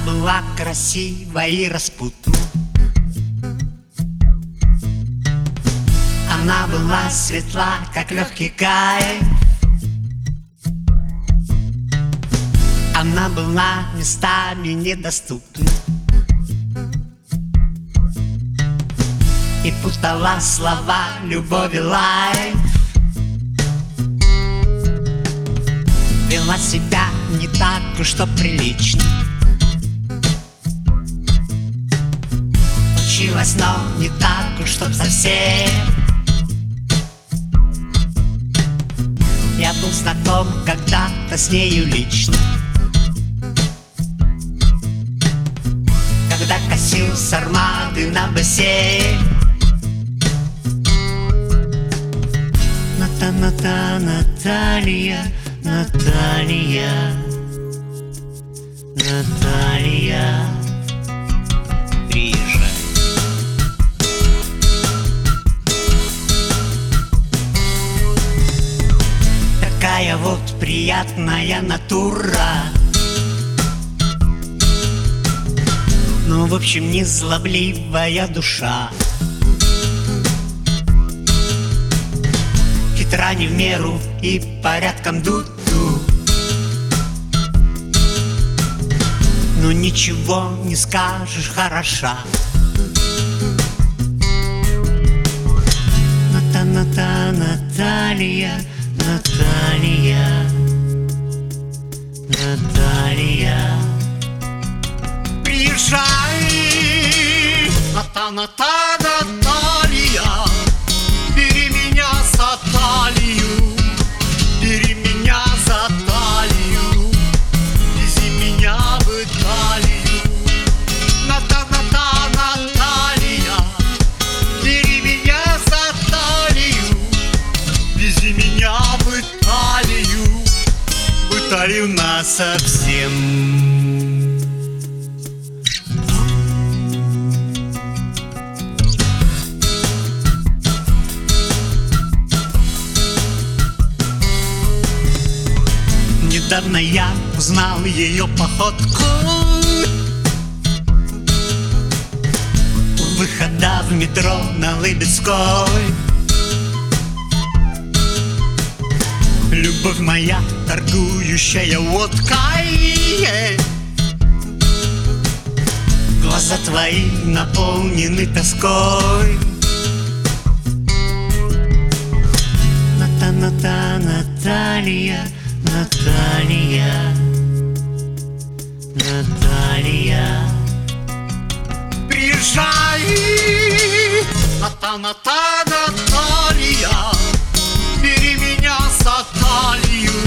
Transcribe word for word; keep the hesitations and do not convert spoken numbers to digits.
была красива и распутна. Она была светла, как легкий кайф. Она была местами недоступна и путала слова любови лайф. Вела себя не так уж что прилично, училась, но не так уж чтоб совсем. Я был знаком когда-то с нею лично, когда косил с армады на бассейн. Ната-ната, Наталья, Наталья, Наталья, приезжай. Такая вот приятная натура, ну, в общем, незлобливая душа. Хитра не в меру и порядком дуду, но ничего не скажешь, хороша. Ната-ната, Наталья, Наталья, Наталья, приезжай. Ната-ната, Наталья, бери меня за талию, бери меня за талию, вези меня в Италию. Ната-ната, Наталья, бери меня за талию, вези меня в Италию, в Италию насовсем. Недавно я узнал ее походку у выхода в метро на Лыбецкой. Любовь моя, торгующая водкой, глаза твои наполнены тоской. Ната-ната, Наталья, Наталья, Наталья, приезжай. Ната-ната, Наталья, бери меня за талию,